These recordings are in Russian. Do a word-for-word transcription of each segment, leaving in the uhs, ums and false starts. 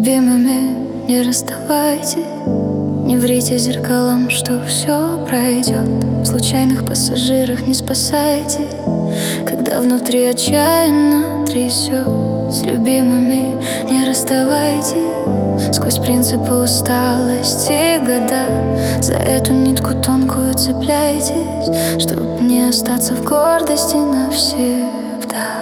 любимыми не расставайтесь. Не врите зеркалам, что все пройдет. В случайных пассажирах не спасайте, когда внутри отчаянно трясет. С любимыми не расставайтесь. Сквозь принципы усталости года, за эту нитку тонкую цепляйтесь, чтоб не остаться в гордости навсегда.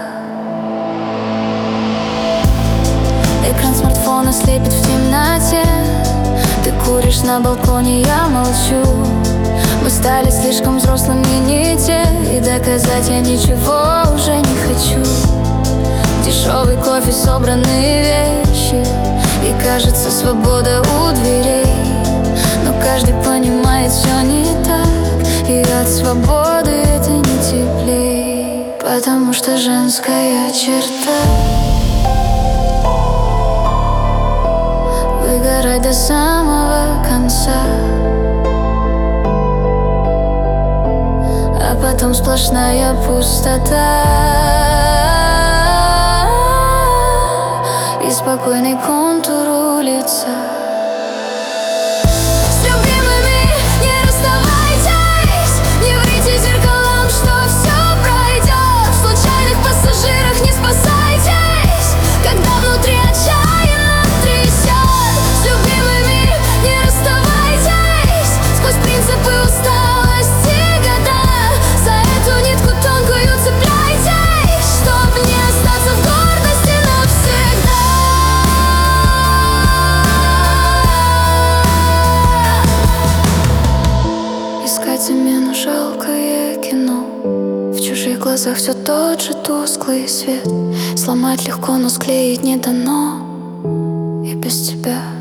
Экран смартфона слепит в темноте. Ты куришь на балконе, я молчу. Мы стали слишком взрослыми, не те, и доказать я ничего уже не хочу. Дешевый кофе, собранные вещи, и кажется, свобода у дверей. Но каждый понимает, все не так, и от свободы это не теплей. Потому что женская черта выгорать до самого конца, а потом сплошная пустота и спокойный контур лица. С любимыми не расставайтесь. Не врите зеркалам, что все пройдет. В случайных пассажирах не спасайтесь, когда внутри отчаянно трясет. С любимыми не расставайтесь. Сквозь принципы усталости года, за эту нитку тонкую цепляйтесь, чтоб не остаться в гордости навсегда. Искать замену жалкое кино. В чужих глазах все тот же тусклый свет. Сломать легко, но склеить не дано. И без тебя